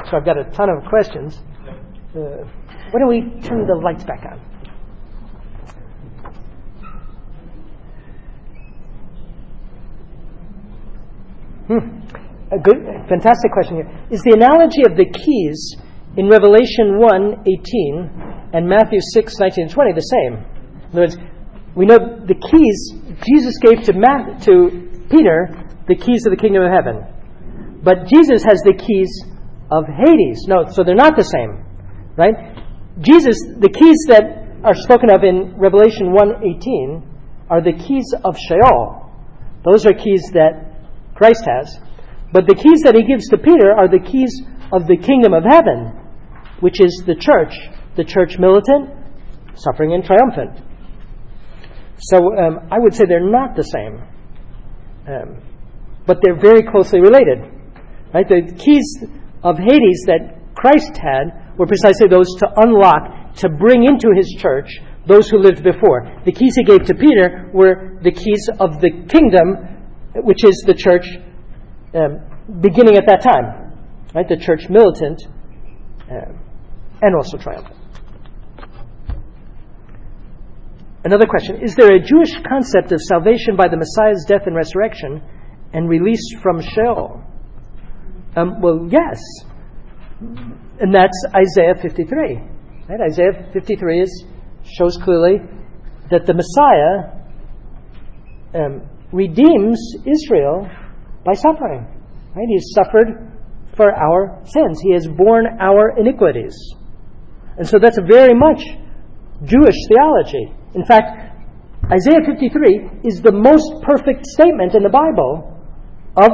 so I've got a ton of questions. Why don't we turn the lights back on? A good, fantastic question here. Is the analogy of the keys in Revelation 1:18 and Matthew 6:19 and 20 the same? In other words, we know the keys Jesus gave to Peter, the keys of the kingdom of heaven. But Jesus has the keys of Hades. No, so they're not the same, right? Jesus, the keys that are spoken of in Revelation 1:18 are the keys of Sheol. Those are keys that Christ has. But the keys that he gives to Peter are the keys of the kingdom of heaven, which is the church militant, suffering, and triumphant. So I would say they're not the same. But they're very closely related. Right? The keys of Hades that Christ had were precisely those to unlock, to bring into his church those who lived before. The keys he gave to Peter were the keys of the kingdom, which is the church beginning at that time. Right? The church militant and also triumphant. Another question. Is there a Jewish concept of salvation by the Messiah's death and resurrection and release from Sheol? Well, yes. And that's Isaiah 53. Right? Isaiah 53 shows clearly that the Messiah redeems Israel by suffering. Right? He has suffered for our sins. He has borne our iniquities. And so that's very much Jewish theology. In fact, Isaiah 53 is the most perfect statement in the Bible of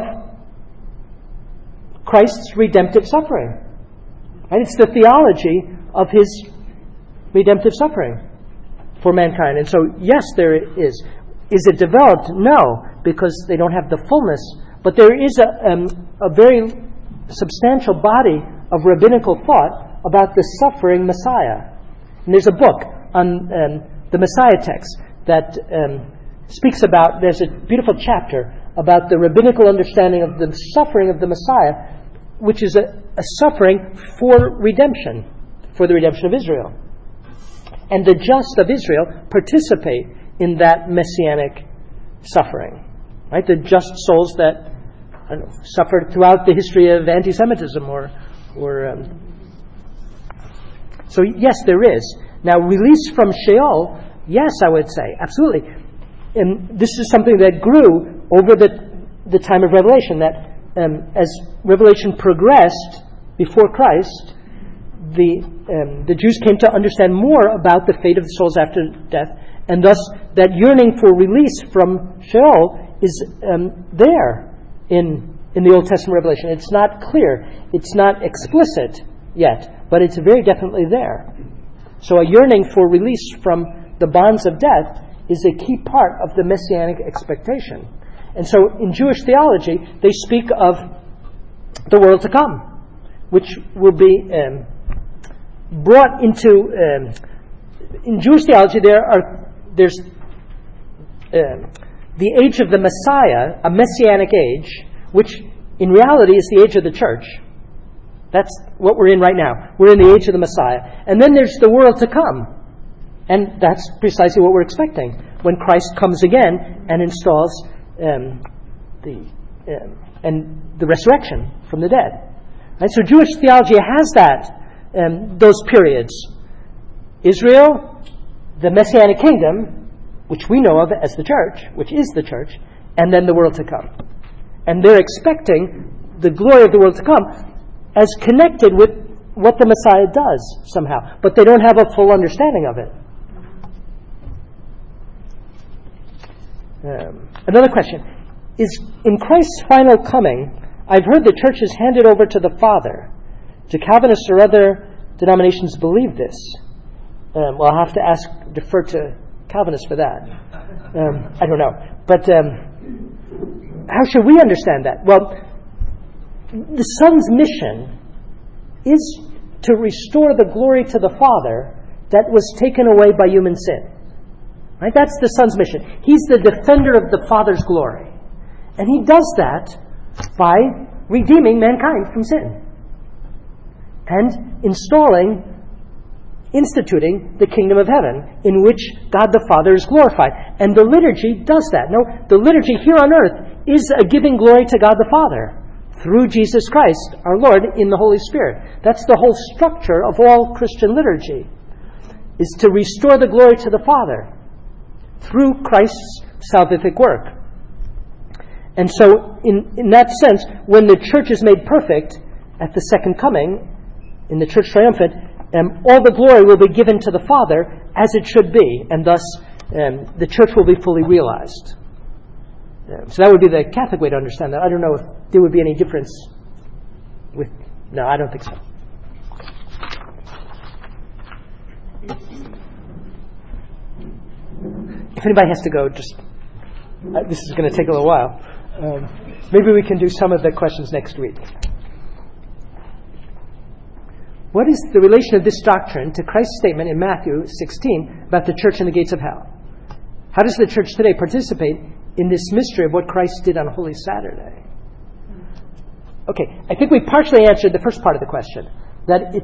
Christ's redemptive suffering. And it's the theology of his redemptive suffering for mankind. And so, yes, there is. Is it developed? No, because they don't have the fullness. But there is a very substantial body of rabbinical thought about the suffering Messiah. And there's a book on the Messiah text that speaks about, there's a beautiful chapter about the rabbinical understanding of the suffering of the Messiah, which is a suffering for redemption, for the redemption of Israel. And the just of Israel participate in that messianic suffering. Right? The just souls that suffered throughout the history of anti-Semitism so yes, there is. Now, release from Sheol, yes, I would say, absolutely. And this is something that grew over the time of Revelation, that as Revelation progressed before Christ, the Jews came to understand more about the fate of the souls after death, and thus that yearning for release from Sheol is there in the Old Testament Revelation. It's not clear, it's not explicit yet, but it's very definitely there. So a yearning for release from the bonds of death is a key part of the messianic expectation. And so in Jewish theology, they speak of the world to come, which will be brought into... in Jewish theology, there's the age of the Messiah, a messianic age, which in reality is the age of the church. That's what we're in right now. We're in the age of the Messiah. And then there's the world to come. And that's precisely what we're expecting when Christ comes again and installs the resurrection from the dead. Right? So Jewish theology has that, those periods. Israel, the Messianic kingdom, which we know of as the church, which is the church, and then the world to come. And they're expecting the glory of the world to come as connected with what the Messiah does somehow. But they don't have a full understanding of it. Another question. Is in Christ's final coming, I've heard the church is handed over to the Father. Do Calvinists or other denominations believe this? Well, I'll have to defer to Calvinists for that. I don't know. But how should we understand that? Well, the Son's mission is to restore the glory to the Father that was taken away by human sin. Right? That's the Son's mission. He's the defender of the Father's glory. And he does that by redeeming mankind from sin. and instituting the kingdom of heaven, in which God the Father is glorified. And the liturgy does that. No, the liturgy here on earth is a giving glory to God the Father through Jesus Christ, our Lord, in the Holy Spirit. That's the whole structure of all Christian liturgy, is to restore the glory to the Father through Christ's salvific work. And so, in that sense, when the church is made perfect at the second coming, in the church triumphant, all the glory will be given to the Father as it should be, and thus the church will be fully realized. So that would be the Catholic way to understand that. I don't know if there would be any difference with... No, I don't think so. If anybody has to go, just... this is going to take a little while. Maybe we can do some of the questions next week. What is the relation of this doctrine to Christ's statement in Matthew 16 about the church and the gates of hell? How does the church today participate in this mystery of what Christ did on Holy Saturday? Okay, I think we partially answered the first part of the question. That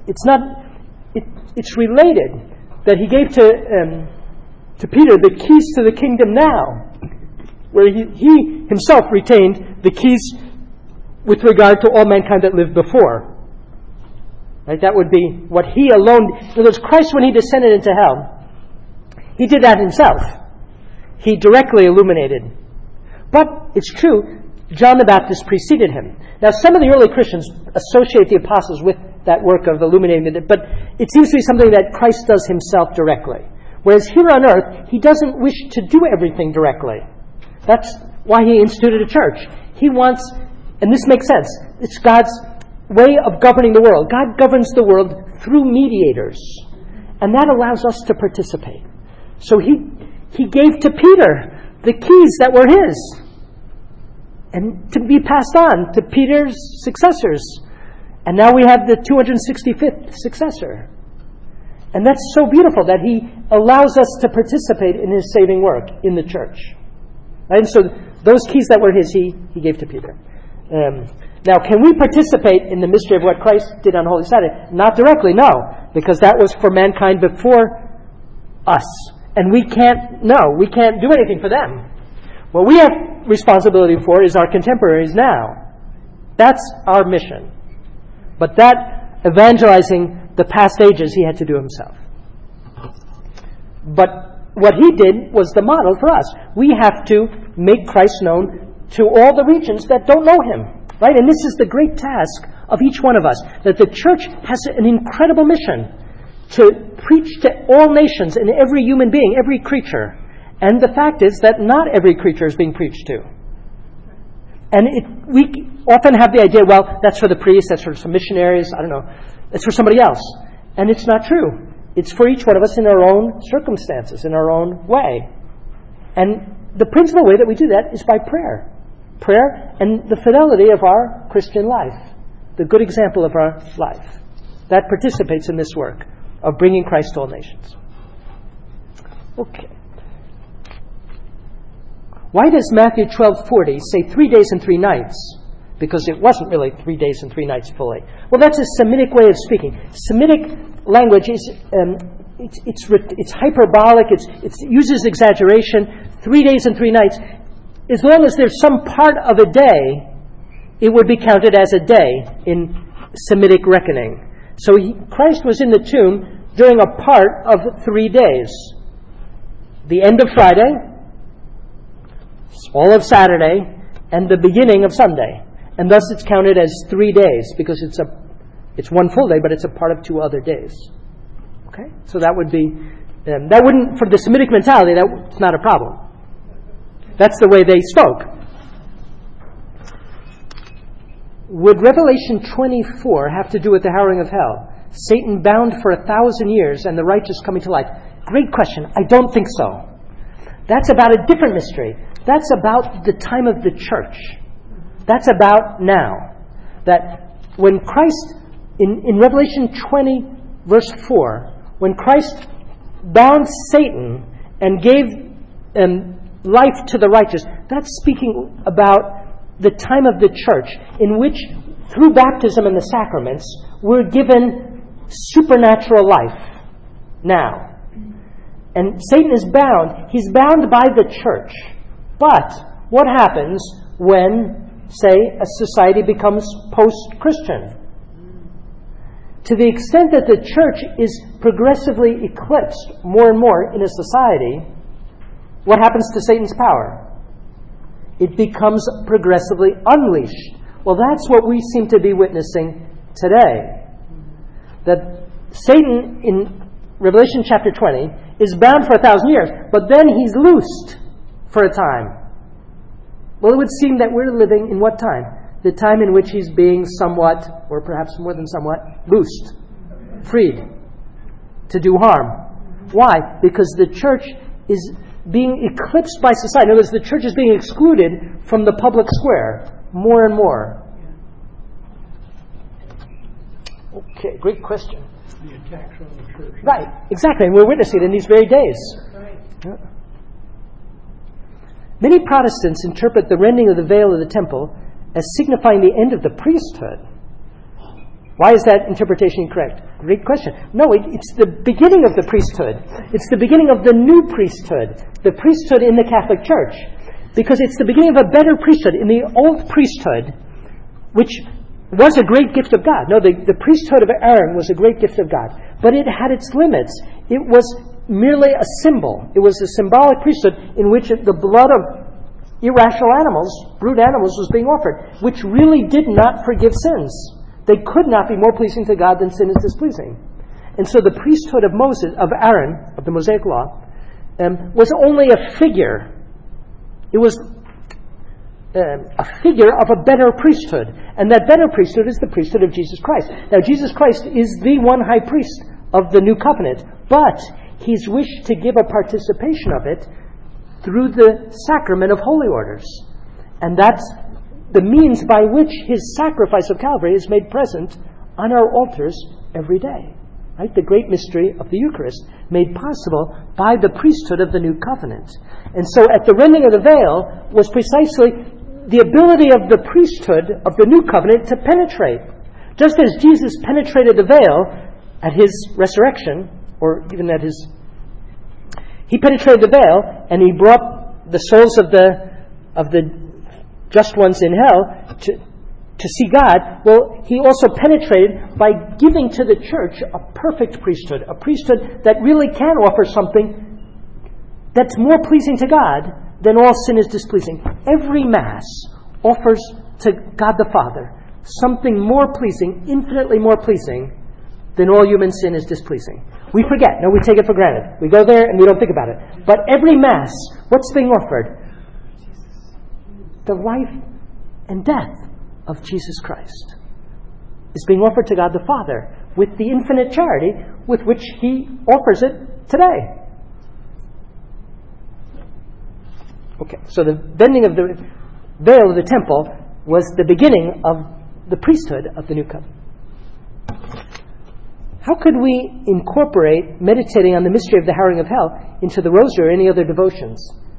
it's related that he gave to Peter the keys to the kingdom now, where he himself retained the keys with regard to all mankind that lived before. Right? That would be what he alone... In other words, Christ, when he descended into hell, he did that himself. He directly illuminated. But it's true, John the Baptist preceded him. Now, some of the early Christians associate the apostles with that work of illuminating it, but it seems to be something that Christ does himself directly. Whereas here on earth, he doesn't wish to do everything directly. That's why he instituted a church. He wants, and this makes sense, it's God's way of governing the world. God governs the world through mediators, and that allows us to participate. So he gave to Peter the keys that were his, and to be passed on to Peter's successors. And now we have the 265th successor. And that's so beautiful that he allows us to participate in his saving work in the church. Right? And so those keys that were his, he gave to Peter. Now, can we participate in the mystery of what Christ did on Holy Saturday? Not directly, no, because that was for mankind before us. And we can't do anything for them. What we have responsibility for is our contemporaries now. That's our mission. But that evangelizing the past ages, he had to do himself. But what he did was the model for us. We have to make Christ known to all the regions that don't know him. Right? And this is the great task of each one of us, that the church has an incredible mission to preach to all nations and every human being, every creature. And the fact is that not every creature is being preached to. And we often have the idea, well, that's for the priests, that's for some missionaries, I don't know, it's for somebody else. And it's not true. It's for each one of us in our own circumstances, in our own way. And the principal way that we do that is by prayer. Prayer and the fidelity of our Christian life, the good example of our life. That participates in this work of bringing Christ to all nations. Okay. Why does Matthew 12:40 say 3 days and 3 nights? Because it wasn't really 3 days and 3 nights fully. Well, that's a Semitic way of speaking. Semitic language is it's hyperbolic. It uses exaggeration. 3 days and 3 nights. As long as there's some part of a day, it would be counted as a day in Semitic reckoning. So Christ was in the tomb during a part of 3 days. The end of Friday, all of Saturday, and the beginning of Sunday. And thus it's counted as 3 days, because it's one full day, but it's a part of 2 other days. Okay? So that would be, that wouldn't, for the Semitic mentality, that's not a problem. That's the way they spoke. Would Revelation 24 have to do with the harrowing of hell? Satan bound for 1,000 years and the righteous coming to life? Great question. I don't think so. That's about a different mystery. That's about the time of the church. That's about now. That when Christ, in Revelation 20, verse 4, when Christ bound Satan and gave life to the righteous, that's speaking about the time of the church in which, through baptism and the sacraments, we're given supernatural life now. And Satan is bound. He's bound by the church. But what happens when, say, a society becomes post-Christian? To the extent that the church is progressively eclipsed more and more in a society, what happens to Satan's power? It becomes progressively unleashed. Well, that's what we seem to be witnessing today. That Satan, in Revelation chapter 20, is bound for 1,000 years, but then he's loosed for a time. Well, it would seem that we're living in what time? The time in which he's being somewhat, or perhaps more than somewhat, loosed, freed to do harm. Why? Because the church is being eclipsed by society. In other words, the church is being excluded from the public square more and more. Okay, great question. The attacks on the church. Right, exactly. And we're witnessing it in these very days. Right. Yeah. Many Protestants interpret the rending of the veil of the temple as signifying the end of the priesthood. Why is that interpretation correct? Great question. No, it's the beginning of the priesthood. It's the beginning of the new priesthood, the priesthood in the Catholic Church. Because it's the beginning of a better priesthood. In the old priesthood, which was a great gift of God. No, the priesthood of Aaron was a great gift of God. But it had its limits. It was merely a symbol. It was a symbolic priesthood in which the blood of irrational animals, brute animals, was being offered, which really did not forgive sins. They could not be more pleasing to God than sin is displeasing. And so the priesthood of Moses, of Aaron, of the Mosaic Law, was only a figure. It was a figure of a better priesthood. And that better priesthood is the priesthood of Jesus Christ. Now, Jesus Christ is the one high priest of the new covenant, but he's wished to give a participation of it through the sacrament of holy orders. And that's the means by which his sacrifice of Calvary is made present on our altars every day. Right? The great mystery of the Eucharist made possible by the priesthood of the new covenant. And so at the rending of the veil was precisely the ability of the priesthood of the new covenant to penetrate. Just as Jesus penetrated the veil at his resurrection, or even at his... He penetrated the veil, and he brought the souls of the just ones in hell to see God. Well, he also penetrated by giving to the church a perfect priesthood, a priesthood that really can offer something that's more pleasing to God than all sin is displeasing. Every Mass offers to God the Father something more pleasing, infinitely more pleasing, than all human sin is displeasing. We forget. No, we take it for granted. We go there and we don't think about it. But every Mass, what's being offered? The life and death of Jesus Christ is being offered to God the Father with the infinite charity with which he offers it today. Okay, so the bending of the veil of the temple was the beginning of the priesthood of the new covenant. How could we incorporate meditating on the mystery of the harrowing of hell into the rosary or any other devotions?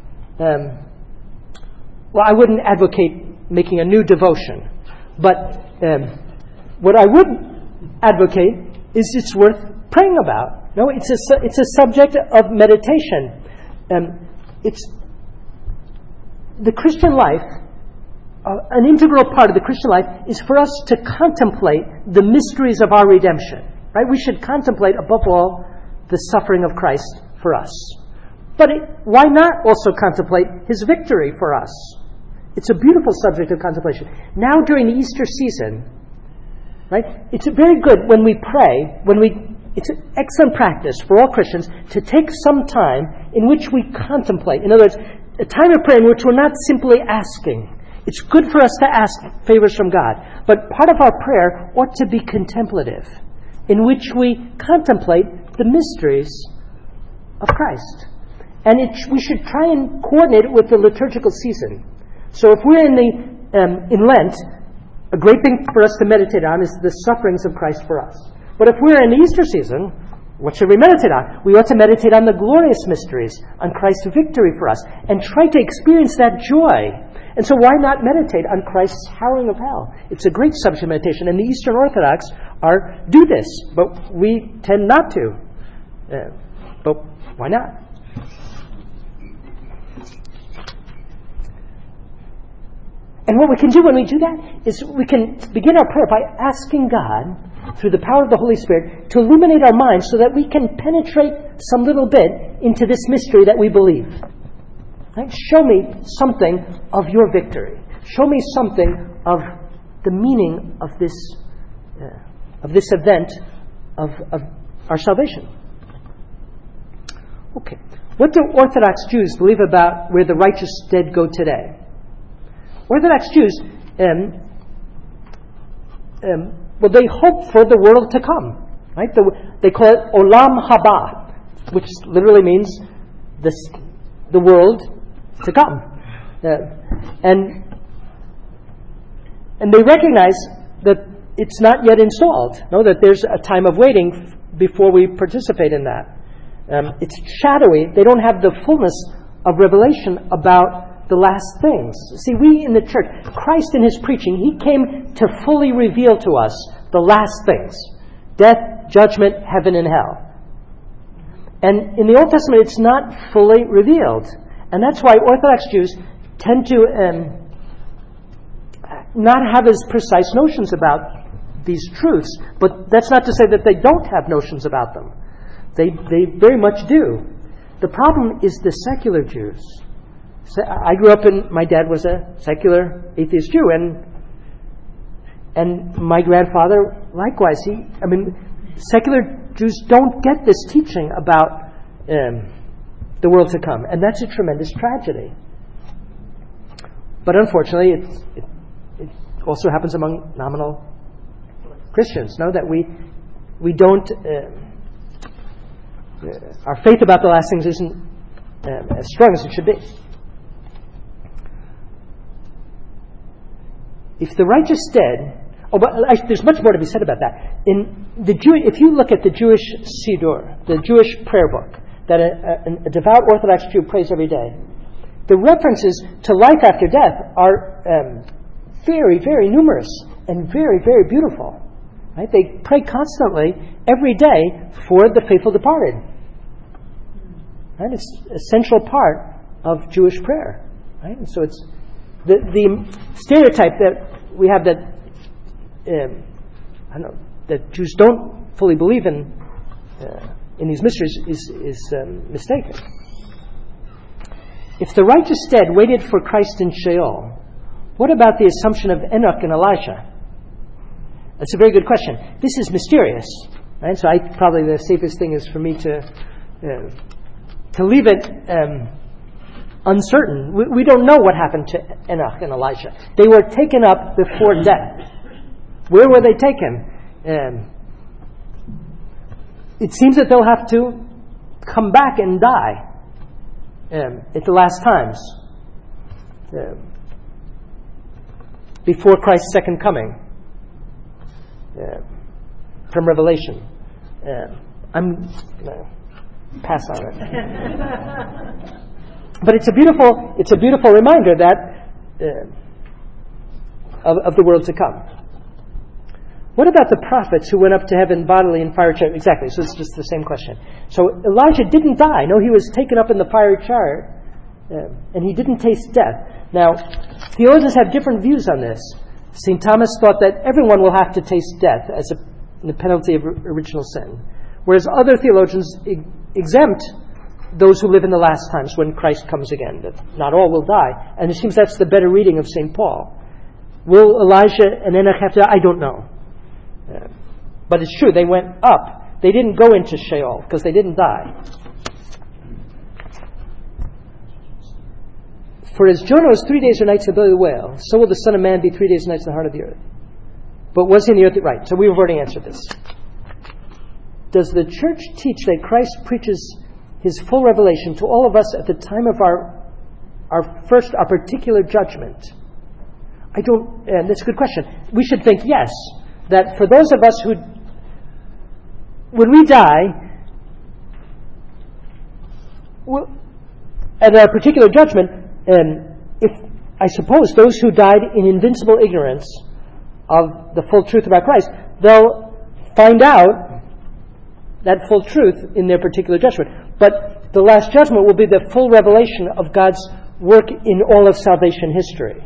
Well, I wouldn't advocate making a new devotion, but what I would advocate is it's worth praying about. No, it's a subject of meditation. It's the Christian life. An integral part of the Christian life is for us to contemplate the mysteries of our redemption. Right? We should contemplate, above all, the suffering of Christ for us. But why not also contemplate his victory for us? It's a beautiful subject of contemplation. Now during the Easter season, right? It's very good when we pray, it's an excellent practice for all Christians to take some time in which we contemplate. In other words, a time of prayer in which we're not simply asking. It's good for us to ask favors from God. But part of our prayer ought to be contemplative, in which we contemplate the mysteries of Christ. And we should try and coordinate it with the liturgical season. So if we're in Lent, a great thing for us to meditate on is the sufferings of Christ for us. But if we're in the Easter season, what should we meditate on? We ought to meditate on the glorious mysteries, on Christ's victory for us, and try to experience that joy. And so why not meditate on Christ's harrowing of hell? It's a great subject of meditation, and the Eastern Orthodox do this, but we tend not to. But why not? And what we can do when we do that is we can begin our prayer by asking God, through the power of the Holy Spirit, to illuminate our minds so that we can penetrate some little bit into this mystery that we believe. Right? Show me something of your victory. Show me something of the meaning of this event of our salvation. Okay. What do Orthodox Jews believe about where the righteous dead go today? Orthodox Jews, they hope for the world to come. Right? They call it Olam Haba, which literally means the world to come. And they recognize that it's not yet installed. No, that there's a time of waiting before we participate in that. It's shadowy. They don't have the fullness of revelation about the last things. See, we in the church, Christ in his preaching, he came to fully reveal to us the last things. Death, judgment, heaven, and hell. And in the Old Testament, it's not fully revealed. And that's why Orthodox Jews tend to not have as precise notions about these truths. But that's not to say that they don't have notions about them. They very much do. The problem is the secular Jews. I grew up my dad was a secular atheist Jew, and my grandfather likewise. Secular Jews don't get this teaching about the world to come, and that's a tremendous tragedy. But unfortunately, it also happens among nominal Christians. Know that we don't. Our faith about the last things isn't as strong as it should be. If the righteous dead, there's much more to be said about that. If you look at the Jewish Siddur, the Jewish prayer book that a devout Orthodox Jew prays every day, the references to life after death are very, very numerous and very, very beautiful. Right? They pray constantly every day for the faithful departed. Right? It's a central part of Jewish prayer. Right? And so it's the stereotype that we have that that Jews don't fully believe in these mysteries is mistaken. If the righteous dead waited for Christ in Sheol, what about the assumption of Enoch and Elijah? That's a very good question. This is mysterious, right? So probably the safest thing is for me to leave it uncertain. We don't know what happened to Enoch and Elijah. They were taken up before death. Where were they taken? It seems that they'll have to come back and die at the last times before Christ's second coming. From Revelation. I'm pass on it. But it's a beautiful reminder that of the world to come. What about the prophets who went up to heaven bodily in fire chariot? Exactly. So it's just the same question. So Elijah didn't die. No, he was taken up in the fiery chariot, and he didn't taste death. Now, theologians have different views on this. St. Thomas thought that everyone will have to taste death as the penalty of original sin, whereas other theologians exempt those who live in the last times when Christ comes again, that not all will die. And it seems that's the better reading of St. Paul. Will Elijah and Enoch have to die? I don't know. But it's true, they went up. They didn't go into Sheol because they didn't die. For as Jonah was 3 days or nights in the belly of the whale, so will the Son of Man be 3 days and nights in the heart of the earth. But was he in the earth? Right, so we've already answered this. Does the church teach that Christ preaches his full revelation to all of us at the time of our particular judgment? That's a good question. We should think yes, that for those of us who, when we die, at our particular judgment, if I suppose those who died in invincible ignorance of the full truth about Christ, they'll find out that full truth in their particular judgment. But the last judgment will be the full revelation of God's work in all of salvation history.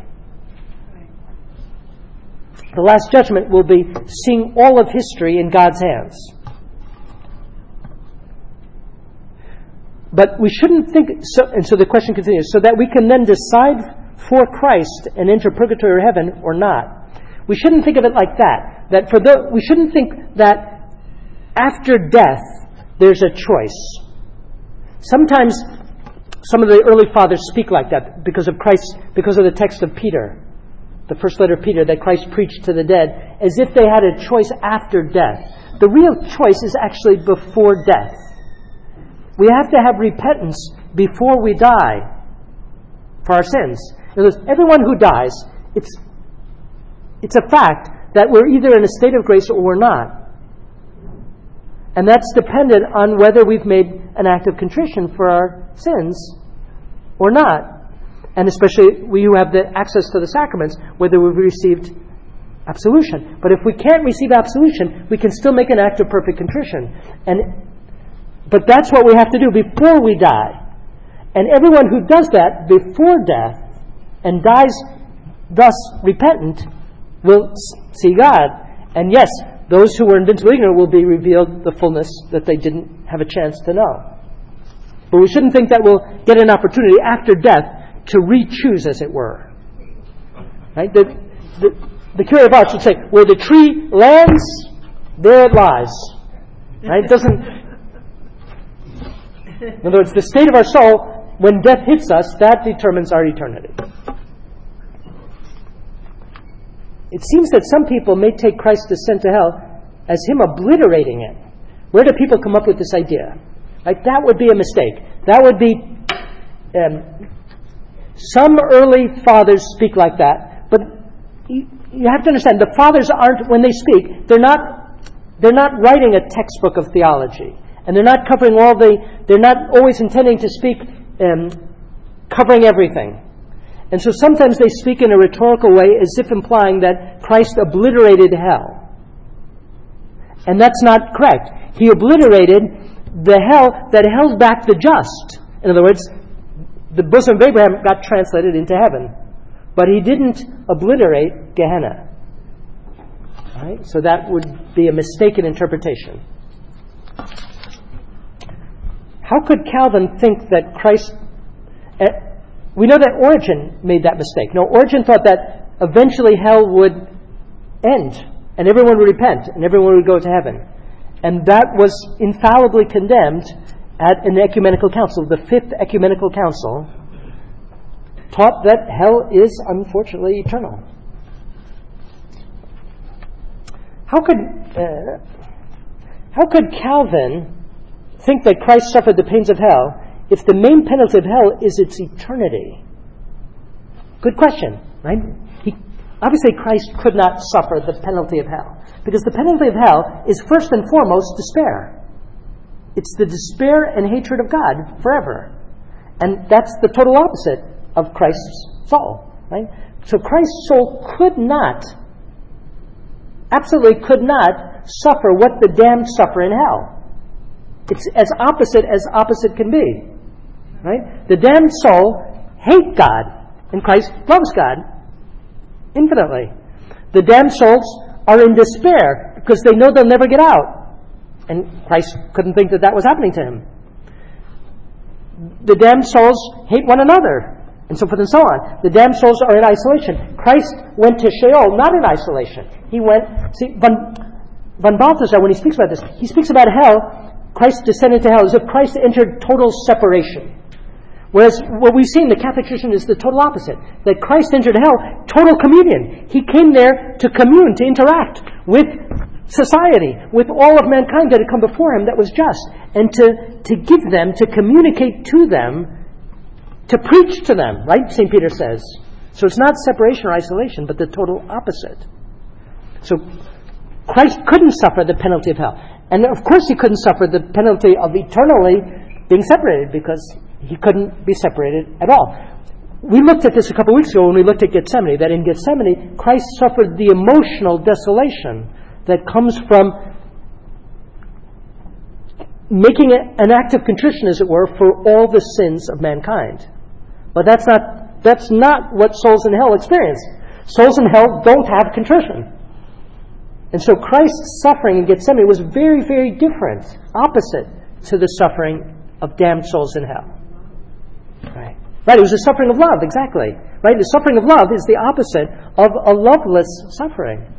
The last judgment will be seeing all of history in God's hands. But we shouldn't think, and so the question continues, so that we can then decide for Christ and enter purgatory or heaven or not. We shouldn't think of it like that. We shouldn't think that after death there's a choice. Sometimes some of the early fathers speak like that because of the text of Peter, the first letter of Peter that Christ preached to the dead, as if they had a choice after death. The real choice is actually before death. We have to have repentance before we die for our sins. In other words, everyone who dies, it's a fact that we're either in a state of grace or we're not. And that's dependent on whether we've made an act of contrition for our sins or not. And especially we who have the access to the sacraments, whether we've received absolution. But if we can't receive absolution, we can still make an act of perfect contrition. But that's what we have to do before we die. And everyone who does that before death and dies thus repentant will see God. And yes, those who were invincibly ignorant will be revealed the fullness that they didn't have a chance to know. But we shouldn't think that we'll get an opportunity after death to re-choose, as it were. Right? The curé of Ars should say, where the tree lands, there it lies. Right? It doesn't... In other words, the state of our soul, when death hits us, that determines our eternity. It seems that some people may take Christ's descent to hell as him obliterating it. Where do people come up with this idea? Like, that would be a mistake. That would be... some early fathers speak like that, but you have to understand, the fathers aren't, when they speak, they're not writing a textbook of theology. And they're not covering they're not always intending to speak covering everything. And so sometimes they speak in a rhetorical way as if implying that Christ obliterated hell. And that's not correct. He obliterated the hell that held back the just. In other words, the bosom of Abraham got translated into heaven. But he didn't obliterate Gehenna. All right? So that would be a mistaken interpretation. How could Calvin think that Christ... we know that Origen made that mistake. No, Origen thought that eventually hell would end, and everyone would repent, and everyone would go to heaven. And that was infallibly condemned at an ecumenical council. The Fifth Ecumenical Council taught that hell is, unfortunately, eternal. How could Calvin think that Christ suffered the pains of hell if the main penalty of hell is its eternity? Good question, right? Obviously, Christ could not suffer the penalty of hell, because the penalty of hell is first and foremost despair. It's the despair and hatred of God forever. And that's the total opposite of Christ's soul, right? So Christ's soul absolutely could not suffer what the damned suffer in hell. It's as opposite can be. Right? The damned soul hate God, and Christ loves God infinitely. The damned souls are in despair because they know they'll never get out. And Christ couldn't think that was happening to him. The damned souls hate one another, and so forth and so on. The damned souls are in isolation. Christ went to Sheol not in isolation. He went... See, Von Balthasar, when he speaks about this, he speaks about hell... Christ descended to hell as if Christ entered total separation. Whereas what we see in the Catholic tradition is the total opposite. That Christ entered hell, total communion. He came there to commune, to interact with society, with all of mankind that had come before him that was just, and to give them, to communicate to them, to preach to them, right? St. Peter says. So it's not separation or isolation, but the total opposite. So Christ couldn't suffer the penalty of hell. And of course he couldn't suffer the penalty of eternally being separated, because he couldn't be separated at all. We looked at this a couple of weeks ago when we looked at Gethsemane, that in Gethsemane, Christ suffered the emotional desolation that comes from making an act of contrition, as it were, for all the sins of mankind. But that's not what souls in hell experience. Souls in hell don't have contrition. And so Christ's suffering in Gethsemane was very, very different, opposite to the suffering of damned souls in hell. Right, it was a suffering of love, exactly. Right, the suffering of love is the opposite of a loveless suffering.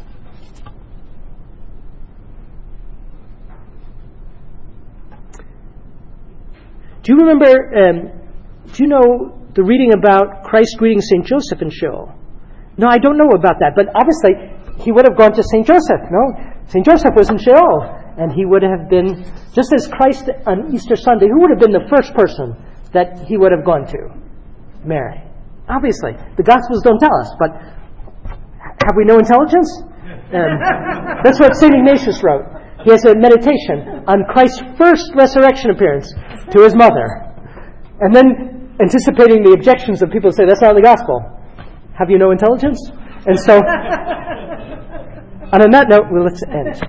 Do you know the reading about Christ greeting St. Joseph in Sheol? No, I don't know about that, but obviously he would have gone to St. Joseph, no? St. Joseph was in Sheol, and he would have been, just as Christ on Easter Sunday, who would have been the first person that he would have gone to? Mary. Obviously. The Gospels don't tell us, but have we no intelligence? That's what St. Ignatius wrote. He has a meditation on Christ's first resurrection appearance to his mother. And then, anticipating the objections of people who say, that's not the Gospel. Have you no intelligence? And so, and on that note, let's end.